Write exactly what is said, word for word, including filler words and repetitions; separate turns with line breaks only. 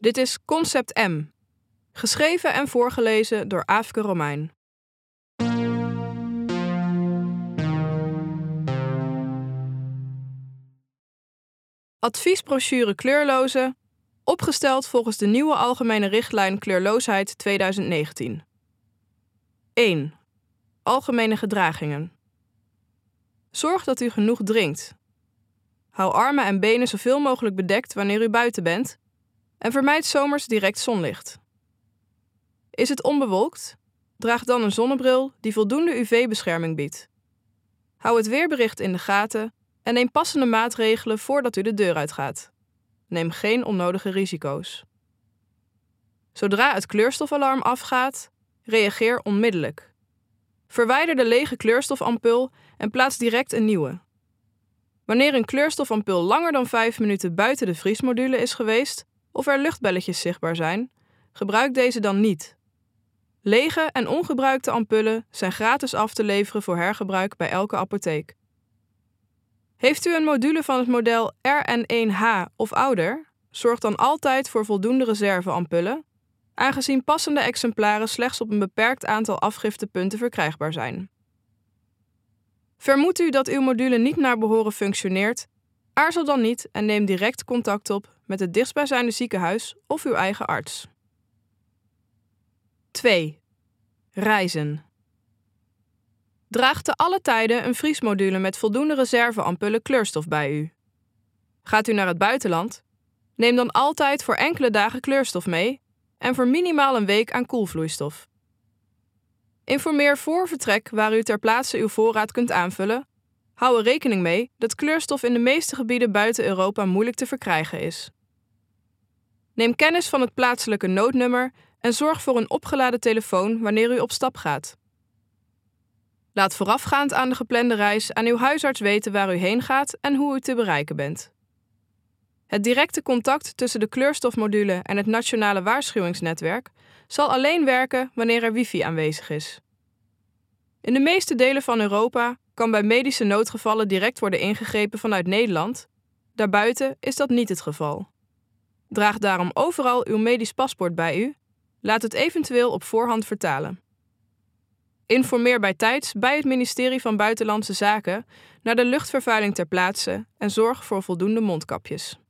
Dit is Concept M, geschreven en voorgelezen door Aafke Romein. Adviesbrochure kleurlozen, opgesteld volgens de nieuwe Algemene Richtlijn Kleurloosheid tweeduizend negentien. één. Algemene gedragingen. Zorg dat u genoeg drinkt. Hou armen en benen zoveel mogelijk bedekt wanneer u buiten bent en vermijd zomers direct zonlicht. Is het onbewolkt? Draag dan een zonnebril die voldoende U V-bescherming biedt. Hou het weerbericht in de gaten en neem passende maatregelen voordat u de deur uitgaat. Neem geen onnodige risico's. Zodra het kleurstofalarm afgaat, reageer onmiddellijk. Verwijder de lege kleurstofampul en plaats direct een nieuwe. Wanneer een kleurstofampul langer dan vijf minuten buiten de vriesmodule is geweest of er luchtbelletjes zichtbaar zijn, gebruik deze dan niet. Lege en ongebruikte ampullen zijn gratis af te leveren voor hergebruik bij elke apotheek. Heeft u een module van het model R N één H of ouder? Zorg dan altijd voor voldoende reserveampullen, aangezien passende exemplaren slechts op een beperkt aantal afgiftepunten verkrijgbaar zijn. Vermoedt u dat uw module niet naar behoren functioneert? Aarzel dan niet en neem direct contact op met het dichtstbijzijnde ziekenhuis of uw eigen arts. twee. Reizen. Draag te alle tijden een vriesmodule met voldoende reserveampullen kleurstof bij u. Gaat u naar het buitenland? Neem dan altijd voor enkele dagen kleurstof mee en voor minimaal een week aan koelvloeistof. Informeer voor vertrek waar u ter plaatse uw voorraad kunt aanvullen. Hou er rekening mee dat kleurstof in de meeste gebieden buiten Europa moeilijk te verkrijgen is. Neem kennis van het plaatselijke noodnummer en zorg voor een opgeladen telefoon wanneer u op stap gaat. Laat voorafgaand aan de geplande reis aan uw huisarts weten waar u heen gaat en hoe u te bereiken bent. Het directe contact tussen de kleurstofmodule en het nationale waarschuwingsnetwerk zal alleen werken wanneer er wifi aanwezig is. In de meeste delen van Europa kan bij medische noodgevallen direct worden ingegrepen vanuit Nederland. Daarbuiten is dat niet het geval. Draag daarom overal uw medisch paspoort bij u. Laat het eventueel op voorhand vertalen. Informeer bijtijds bij het ministerie van Buitenlandse Zaken naar de luchtvervuiling ter plaatse en zorg voor voldoende mondkapjes.